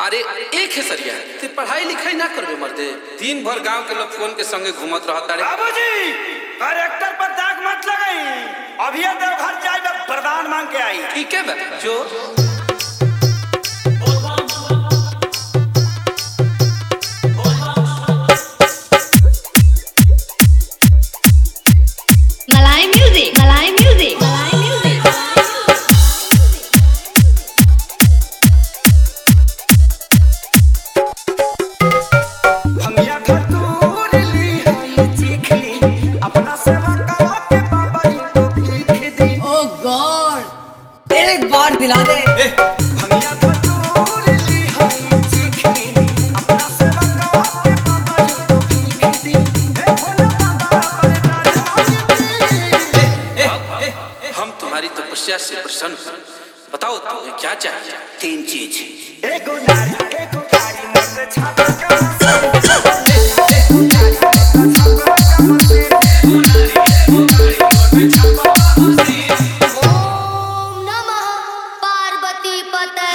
अरे एक है सरिया ते पढ़ाई लिखाई ना करबे मर्दे, दिन भर गांव के लोग फोन के संगे घूमत रहता रे। बाबूजी करेक्टर पर दाग मत लगाई, अभी देवघर जाए वरदान मांग के आई। ठीक है बे जो मलाई म्यूजिक मलाई म्यूजिक मलाई म्यूजिक भंगिया खतूर ली है चीख ली अपना सेवा करा के बाबा जी को भीख दी। ओ गॉड एक बार दिला दे। भंगिया खतूर ली है चीख ली अपना सेवा करा के बाबा जी को भीख दी। हे भोला बाबा हम तुम्हारी तपस्या से प्रसन्न हैं। बताओ तुम्हें क्या चाहिए? 3 चीज। एको नारी एको कारी मत छाता का ओम नमः पार्वती पते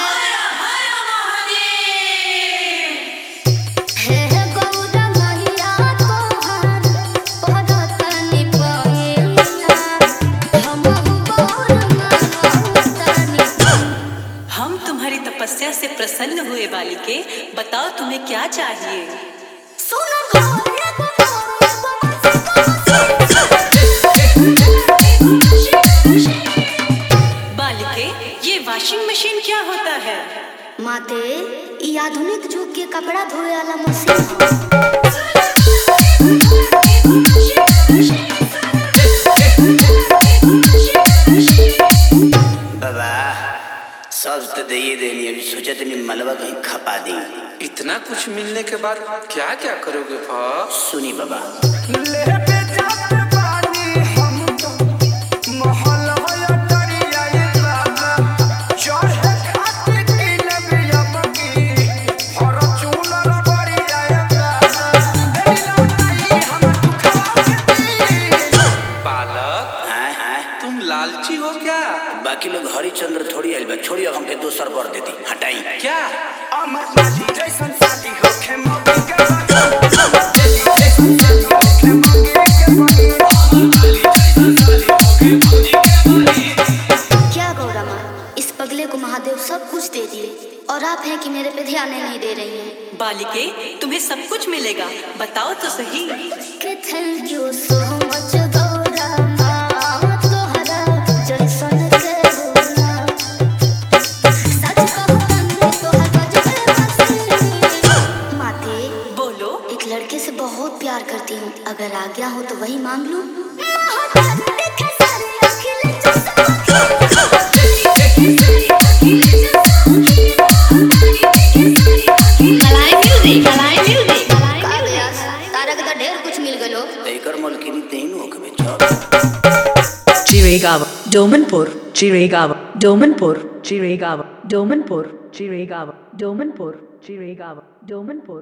हे गौरा मैया तोहार पदतनि पहिला हमहु बर मानतनि। हम तुम्हारी तपस्या से प्रसन्न हुए बालिके, बताओ तुम्हें क्या चाहिए? सुन घोरे बालिके, ये वॉशिंग मशीन क्या होता है? माते ई आधुनिक युग के कपड़ा धोए वाला मशीन बाबा सब तो दे देनी, अभी सोचा तो मलबा कहीं खपा दी। इतना कुछ मिलने के बाद क्या क्या करोगे भाव? सुनी बाबा, ले पे जात बानी हम तो मोहल्ला या डरिया ये बाबा चढ़े खाते की नबिया बकी हर चूनर बढ़िया ये बाबा देला नहीं हम दुखवा बालक हाँ तुम लालची हो क्या? बाकी लोग हरिचंद्र थोड़ी आइल बा, छोड़ी अब हमके दोसर बर देती, हटाई। क्या अमर नाची जैसन शादी होखे मौगी के बाकी जैसन शादी होखे मौगी के क्या गौरा माँ, इस पगले को महादेव सब कुछ दे दिए और आप हैं कि मेरे पे ध्यान नहीं दे रही हैं। बालिके, तुम्हें सब कुछ मिलेगा, बताओ तो सही। कि thank you so much Gaura माँ तोहरा जैसन के गुना सच कहूं तन्ने तोहर गजबे हंसी। माते बोलो। एक लड़के से बहुत प्यार करती हूँ, अगर आ गया हो तो वही मांग लूं। मलाई म्यूजिक मलाई म्यूजिक तारा के तो ढेर कुछ मिल गलो। एकर मलकिनी तेन होके चल। Chirigava, Domanpur, Chirigava, Domanpur, Chirigava, Domanpur, Chirigava, Domanpur, Chirigava, Domanpur.